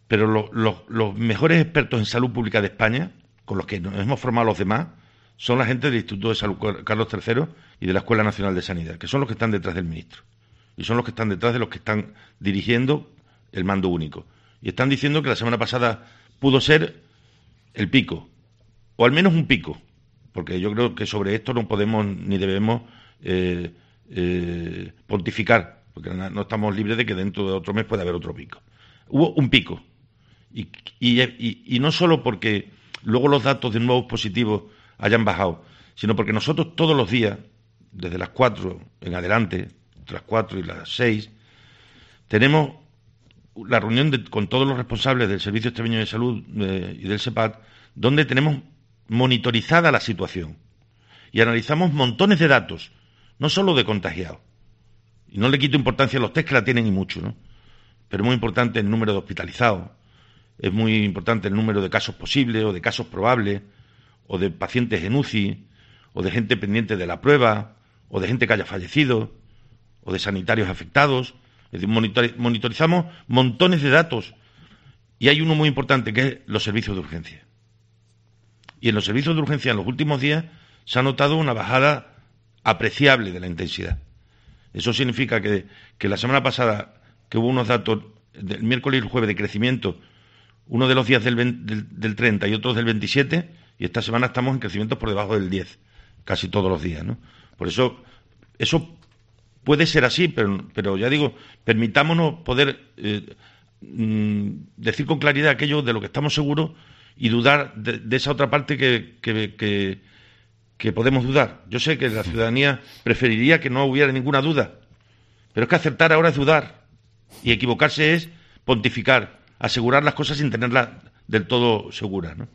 pero los mejores expertos en salud pública de España, con los que nos hemos formado los demás, son la gente del Instituto de Salud Carlos III y de la Escuela Nacional de Sanidad, que son los que están detrás del ministro. Y son los que están detrás de los que están dirigiendo el mando único. Y están diciendo que la semana pasada pudo ser el pico, o al menos un pico, porque yo creo que sobre esto no podemos ni debemos pontificar, porque no estamos libres de que dentro de otro mes pueda haber otro pico. Hubo un pico, y no solo porque luego los datos de nuevos positivos hayan bajado, sino porque nosotros todos los días, desde las 4 en adelante, entre las 4 y las 6, tenemos la reunión con todos los responsables del Servicio Extremeño de Salud y del SEPAD, donde tenemos monitorizada la situación y analizamos montones de datos, no solo de contagiados. Y no le quito importancia a los test, que la tienen y mucho, ¿no? Pero es muy importante el número de hospitalizados, es muy importante el número de casos posibles o de casos probables, o de pacientes en UCI, o de gente pendiente de la prueba, o de gente que haya fallecido, o de sanitarios afectados. Es decir, monitorizamos montones de datos, y hay uno muy importante, que es los servicios de urgencia. Y en los servicios de urgencia en los últimos días se ha notado una bajada apreciable de la intensidad. Eso significa que la semana pasada, que hubo unos datos del miércoles y el jueves de crecimiento, uno de los días del 30 y otros del 27, y esta semana estamos en crecimientos por debajo del 10, casi todos los días, ¿no? Por eso puede ser así, pero ya digo, permitámonos poder decir con claridad aquello de lo que estamos seguros y dudar de esa otra parte que podemos dudar. Yo sé que la ciudadanía preferiría que no hubiera ninguna duda, pero es que acertar ahora es dudar, y equivocarse es pontificar, asegurar las cosas sin tenerlas del todo seguras, ¿no?